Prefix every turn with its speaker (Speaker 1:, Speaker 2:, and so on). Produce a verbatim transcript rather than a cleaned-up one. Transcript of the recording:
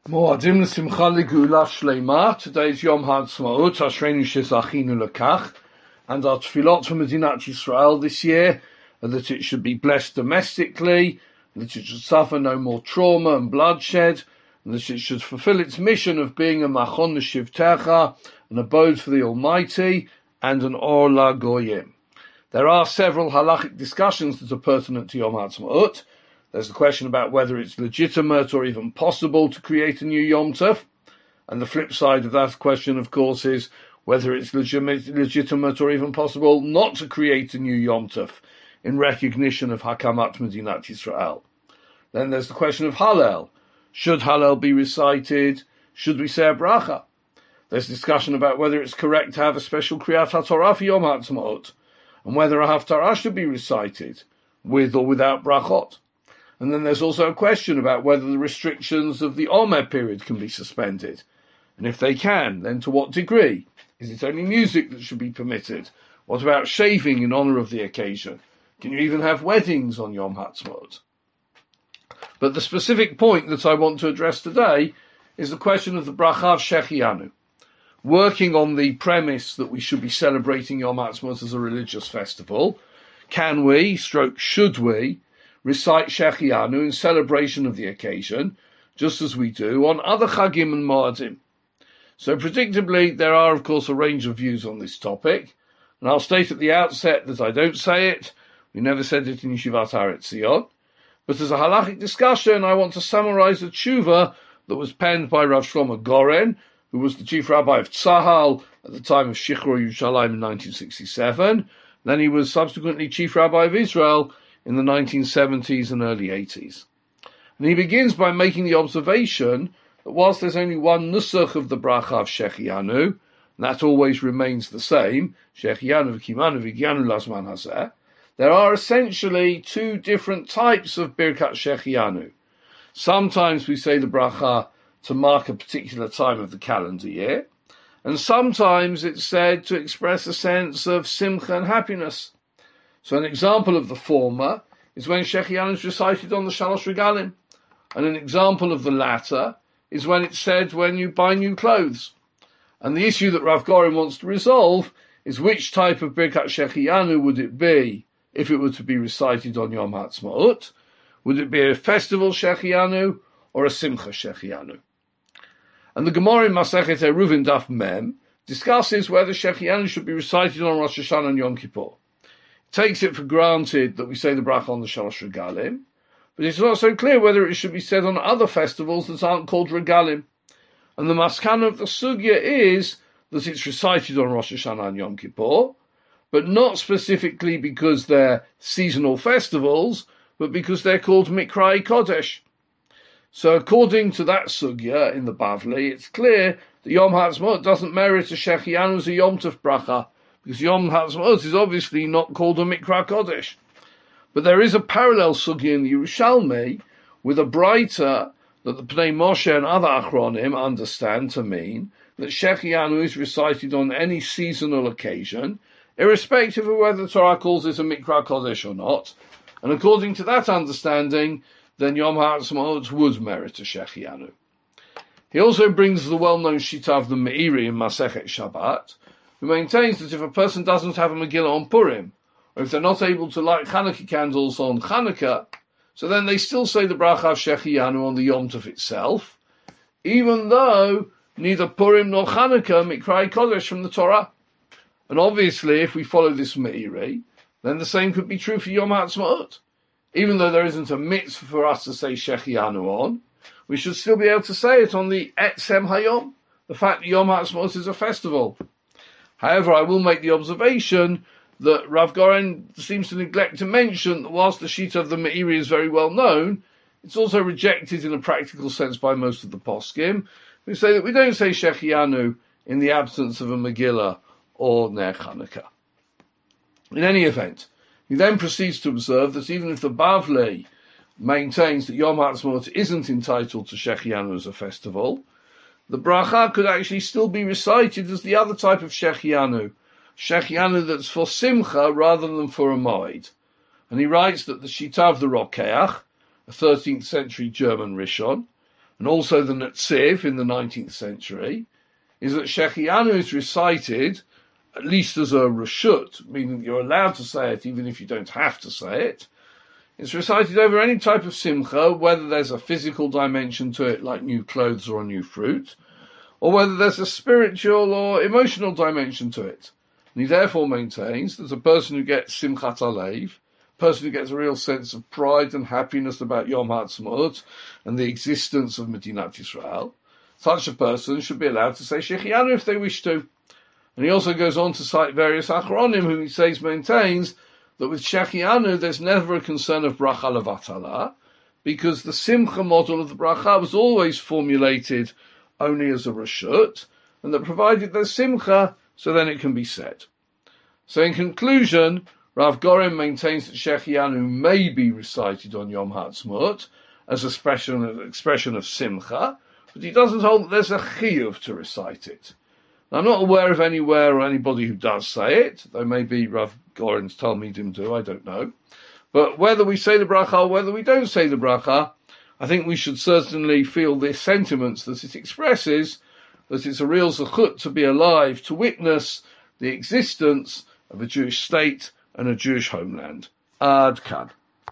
Speaker 1: Moadim l'simcha l'geula shleima. Today is Yom Ha'atzmaut, Ashreinu shezachinu lekach, and our tefillot for Medinat Yisrael this year are that it should be blessed domestically, that it should suffer no more trauma and bloodshed, and that it should fulfill its mission of being a machon l'shivtecha, an abode for the Almighty, and an or lagoyim. There are several halachic discussions that are pertinent to Yom Ha'atzmaut. There's the question about whether it's legitimate or even possible to create a new Yom Tov. And the flip side of that question, of course, is whether it's legitimate, legitimate or even possible not to create a new Yom Tov in recognition of Hakamat Medinat Yisrael. Then there's the question of Hallel. Should Hallel be recited? Should we say a bracha? There's discussion about whether it's correct to have a special Kriyat HaTorah for Yom Ha'atzmaut, and whether a Haftarah should be recited, with or without brachot. And then there's also a question about whether the restrictions of the Omer period can be suspended. And if they can, then to what degree? Is it only music that should be permitted? What about shaving in honour of the occasion? Can you even have weddings on Yom Ha'atzmaut? But the specific point that I want to address today is the question of the bracha of Shechianu. Working on the premise that we should be celebrating Yom Ha'atzmaut as a religious festival, can we, stroke should we, recite Shechianu in celebration of the occasion, just as we do on other Chagim and Moadim? So predictably, there are, of course, a range of views on this topic, and I'll state at the outset that I don't say it, we never said it in Yeshivat Har Etzion, but as a halachic discussion, I want to summarize a tshuva that was penned by Rav Shlomo Goren, who was the chief rabbi of Tzahal at the time of Shichror Yerushalayim in nineteen sixty-seven, then he was subsequently chief rabbi of Israel in the nineteen seventies and early eighties. And he begins by making the observation that whilst there's only one nusach of the bracha of Shechianu, and that always remains the same, Shechianu v'kimanu v'gyanu lasman hazeh, there are essentially two different types of Birkat Shechianu. Sometimes we say the bracha to mark a particular time of the calendar year, and sometimes it's said to express a sense of simcha and happiness. So an example of the former is when Shechianu is recited on the Shalosh Regalim, and an example of the latter is when it's said when you buy new clothes. And the issue that Rav Goren wants to resolve is which type of Birkat Shechianu would it be if it were to be recited on Yom Ha'atzmaut? Would it be a festival Shechianu or a Simcha Shechianu? And the Gemara in Masechet Eruvin Daf Mem discusses whether Shechianu should be recited on Rosh Hashanah and Yom Kippur. Takes it for granted that we say the bracha on the Shalosh Regalim, but it's not so clear whether it should be said on other festivals that aren't called Regalim. And the maskana of the sugya is that it's recited on Rosh Hashanah and Yom Kippur, but not specifically because they're seasonal festivals, but because they're called Mikrai Kodesh. So according to that sugya in the Bavli, it's clear that Yom Ha'atzmaut doesn't merit a Shechianu as a Yom Tov bracha, because Yom Ha'atzmaut is obviously not called a Mikra Kodesh. But there is a parallel sugya in the Yerushalmi with a brighter that the Pnei Moshe and other Achronim understand to mean that Shechianu is recited on any seasonal occasion, irrespective of whether the Torah calls it a Mikra Kodesh or not. And according to that understanding, then Yom Ha'atzmaut would merit a Shechianu. He also brings the well-known Shita of the Meiri in Masechet Shabbat, who maintains that if a person doesn't have a Megillah on Purim, or if they're not able to light Chanukah candles on Chanukah, so then they still say the bracha of Shechianu on the Yom Tov itself, even though neither Purim nor Chanukah Mikrai Kodesh from the Torah. And obviously, if we follow this Meiri, then the same could be true for Yom Ha'atzmaut. Even though there isn't a mitzvah for us to say Shechianu on, we should still be able to say it on the Etzem Hayom, the fact that Yom Ha'atzmaut is a festival. However, I will make the observation that Rav Goren seems to neglect to mention that whilst the Shita of the Meiri is very well known, it's also rejected in a practical sense by most of the poskim, who say that we don't say Shechianu in the absence of a Megillah or Ner Chanukah. In any event, he then proceeds to observe that even if the Bavli maintains that Yom Ha'atzmaut isn't entitled to Shechianu as a festival, the bracha could actually still be recited as the other type of Shechianu, Shechianu that's for Simcha rather than for a Moed. And he writes that the Shita of the Rokeach, a thirteenth century German Rishon, and also the Netziv in the nineteenth century, is that Shechianu is recited, at least as a reshut, meaning you're allowed to say it even if you don't have to say it. It's recited over any type of simcha, whether there's a physical dimension to it, like new clothes or a new fruit, or whether there's a spiritual or emotional dimension to it. And he therefore maintains that a person who gets Simchat Alev, a person who gets a real sense of pride and happiness about Yom Ha'atzmaut and the existence of Medinat Yisrael, such a person should be allowed to say Shechianu if they wish to. And he also goes on to cite various Achronim who he says maintains that with Shechianu there's never a concern of bracha levatala, because the simcha model of the bracha was always formulated only as a reshut, and that provided there's simcha, so then it can be said. So in conclusion, Rav Goren maintains that Shechianu may be recited on Yom Ha'atzmaut as a expression, expression of simcha, but he doesn't hold that there's a chiyuv to recite it. Now, I'm not aware of anywhere or anybody who does say it, though maybe Rav Goren's Talmidim do, I don't know. But whether we say the bracha or whether we don't say the bracha, I think we should certainly feel the sentiments that it expresses, that it's a real zechut to be alive, to witness the existence of a Jewish state and a Jewish homeland. Ad Kan.